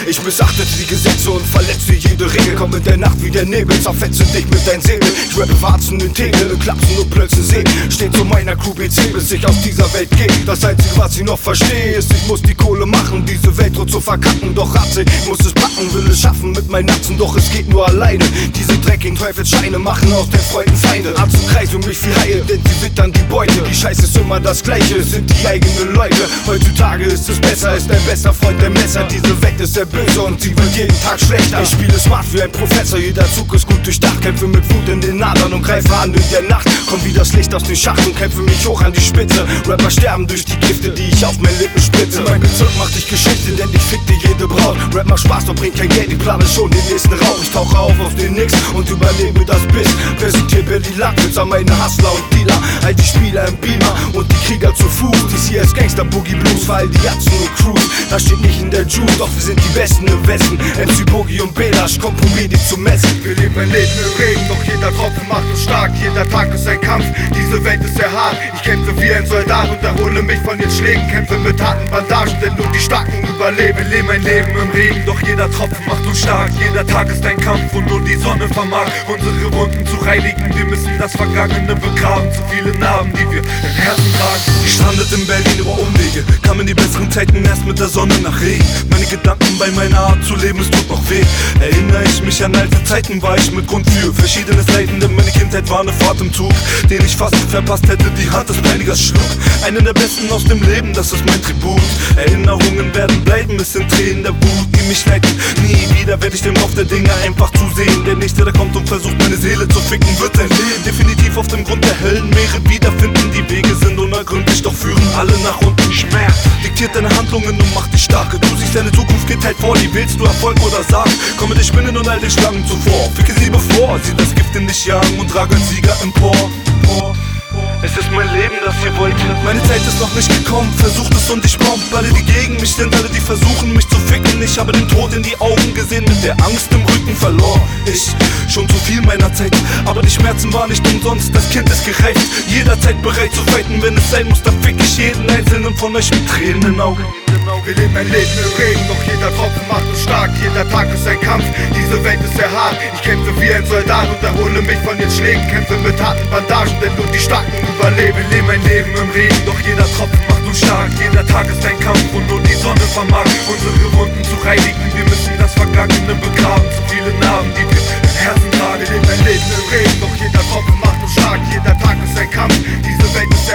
Ich missachtete die Gesetze und verletzte jede Regel. Komm in der Nacht wie der Nebel, zerfetze dich mit deinen Säbel. Ich rappe Warzen in Tegel, Klapsen und Plötzen sehen. Steht zu meiner Crew BC, bis ich aus dieser Welt gehe. Das Einzige, was ich noch verstehe, ist, ich muss die Kohle machen, diese Welt droht zu verkacken. Doch Ratze, ich muss es packen, will es schaffen mit meinen Natzen, doch es geht nur alleine. Diese dreckigen Teufelsscheine machen aus den Freunden Feinde. Arzt und Kreis um mich viel heil, denn sie wittern die Beute. Die Scheiße ist immer das Gleiche, es sind die eigenen Leute. Heutzutage ist es besser, ist dein bester Freund der Messer. Diese Welt ist sehr böse und sie wird jeden Tag schlechter. Ich spiele smart wie ein Professor, jeder Zug ist gut durchdacht. Kämpfe mit Wut in den Adern und greife an in der Nacht. Komm wie das Licht aus dem Schacht und kämpfe mich hoch an die Spitze. Rapper sterben durch die Gifte, die ich auf meine Lippen spritze. Mein Bezirk macht dich Geschichte, denn ich fick dir jede Braut. Rap macht Spaß, doch bringt kein Geld, ich plane schon den nächsten Raum. Ich tauche auf den Nix und überlebe das Biss. Präsentiere Berlin Landwitz an meine Hustler und Dealer. All die Spieler im Beamer und die Krieger zu Fuß. Dies hier ist Gangster Boogie Blues, für all die Jatzen und Crews. Das steht nicht in der Juice, doch wir sind die Besten im Westen. MC Boogie und Belasch, komm, probier dich zu messen. Wir leben ein Leben im Regen, doch jeder Tropfen macht uns stark. Jeder Tag ist ein Kampf, diese Welt ist sehr hart. Ich kämpfe wie ein Soldat und erhole mich von den Schlägen. Kämpfe mit harten Bandagen, denn nur die Starken überleben. Wir leben ein Leben im Regen, doch jeder Tropfen macht uns stark. Jeder Tag ist ein Kampf und nur die Sonne vermag unsere Wunden zu reinigen. Wir müssen das Vergangene begraben, zu viele Narben, die wir im Herzen tragen. Ich strandet in Berlin über Umwege, kam in die besseren Zeiten erst mit der Sonne nach Regen. Meine Gedanken bei meiner Art zu leben, es tut noch weh. Erinnere ich mich an alte Zeiten, war ich mit Grund für verschiedenes Leiden, denn meine Kindheit war eine Fahrt im Zug, den ich fast verpasst hätte, die Hand des Peinigers schlug. Einer der Besten aus dem Leben, das ist mein Tribut. Erinnerungen werden bleiben, es sind Tränen der Wut, die mich leiten. Nie wieder werde ich dem Lauf der Dinge einfach zusehen. Der Nächste, der kommt und versucht meine Seele zu ficken, wird sein Leben definitiv auf dem Grund der Höllenmeere wiederfinden. Die Wege sind unergründlich, doch führen alle nach unten. Schmerz diktiert deine Handlungen und macht dich starke. Du siehst, deine Zukunft geht halt vor, die willst du Erfolg oder Sarg. Komme dich Spinnen und all den Schlangen zuvor. Ficke sie bevor, sieh das Gift in dich jagen und trage als Sieger empor. Es ist mein Leben, das ihr wollt. Meine Zeit ist noch nicht gekommen, versucht es und ich bomb. Alle, die gegen mich sind, alle, die versuchen mich zu ficken. Ich habe den Tod in die Augen gesehen, mit der Angst im Rücken verlor ich schon zu viel meiner Zeit. Aber die Schmerzen waren nicht umsonst, das Kind ist gereift. Jederzeit bereit zu fighten, wenn es sein muss, dann fick ich jeden einzelnen von euch mit Tränen in den Augen. Wir leben ein Leben im Regen, doch jeder Tropfen macht uns stark. Jeder Tag ist ein Kampf, diese Welt ist sehr hart. Ich kämpfe wie ein Soldat und erhole mich von den Schlägen. Kämpfe mit harten Bandagen, denn nur die Starken überleben. Wir leben ein Leben im Regen, doch jeder Tropfen macht uns stark. Jeder Tag ist ein Kampf und nur die Sonne vermag unsere Wunden zu reinigen. Wir müssen das Vergangene begraben, zu viele Narben, die wir im Herzen tragen. Wir leben ein Leben im Regen, doch jeder Tropfen macht uns stark. Jeder Tag ist ein Kampf, diese Welt ist sehr